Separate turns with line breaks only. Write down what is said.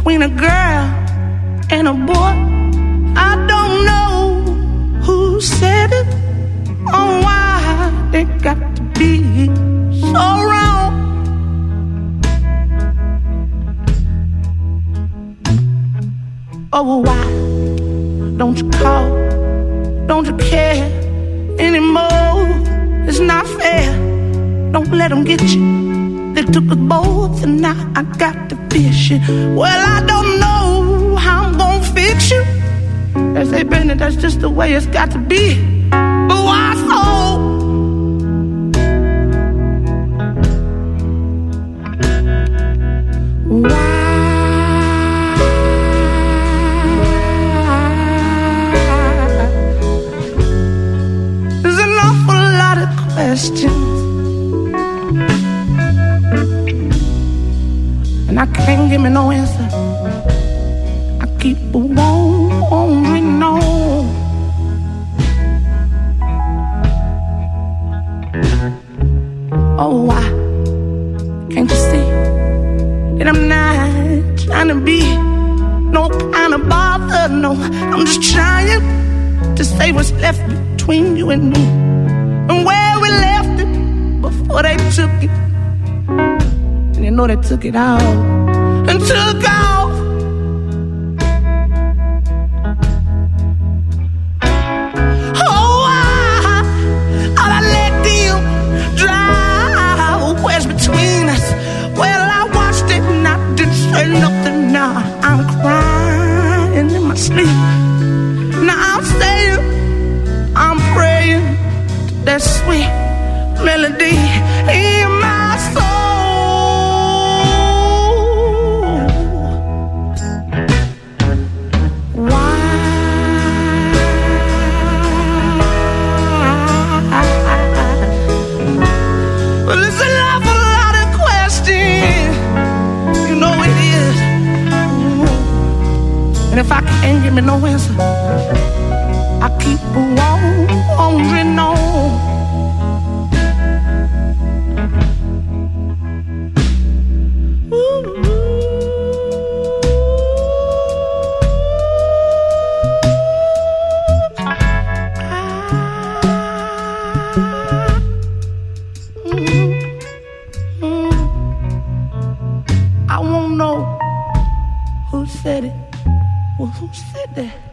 between a girl and a boy. I don't know who said it or why they got to be so wrong. Oh, why don't you call? Don't you care anymore? It's not fair. Don't let them get you. They took us both and now I got to fish it. Well, I don't know how I'm gonna fix you. They say, baby, that's just the way it's got to be. But why so? Why? There's an awful lot of questions, and I can't give me no answer. I keep wondering on. Oh, why can't you see that I'm not trying to be no kind of bother? No, I'm just trying to say what's left between you and me, and where we left it before they took it. And you know they took it out and took off. Oh, why ought I let them drive wedge between us? Well, I watched it and I didn't say nothing. Now I'm crying in my sleep. Now I'm saying, I'm praying to that sweet melody in my soul. Well, it's an awful lot of questions, you know it is. And if I can't give me no answer, I keep wondering on. I won't know who said it. Well, who said that?